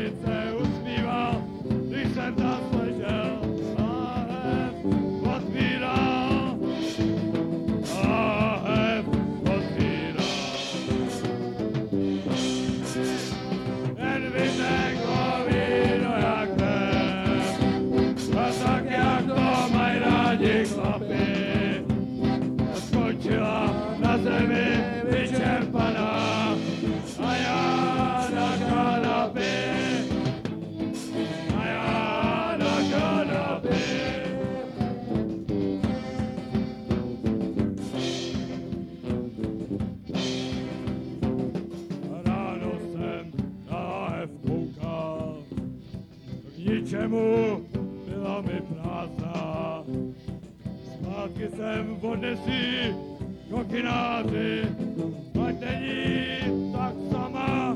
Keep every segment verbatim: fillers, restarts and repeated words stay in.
ulice usmíval, když jsem tam ležel a hned otvíral. A hned otvíral. Jen vyteklo víno jak krev, a tak jak to mají rádi chlapi. Skončila na zemi vyčerpaná a já na kanapě, a já na kanapě. Ráno jsem na láhev koukal, k ničemu byla mi prázdná. Zpátky jsem odnesí kokináři, ať není tak sama,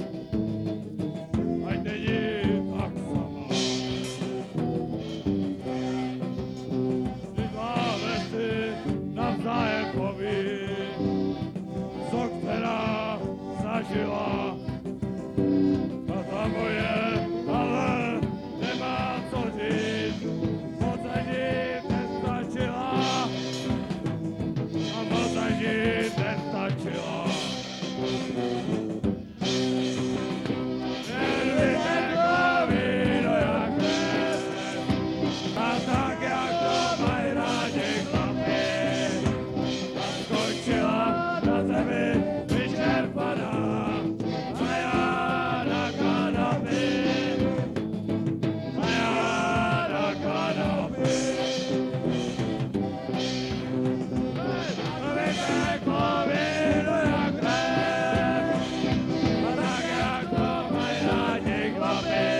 ať není tak sama. Vždyť máme si navzájem poví, co která zažila. A ta moje ale nemá co říct, moc ani nestačila. A moc ani nestačila. Jen vyteklo víno jak krev, a tak jak to mají rádi chlapi. A skončila na zemi vyčerpaná, a já na kanapě, a já na kanapě. Vyteklo víno jak krev, a tak jak to mají rádi chlapi.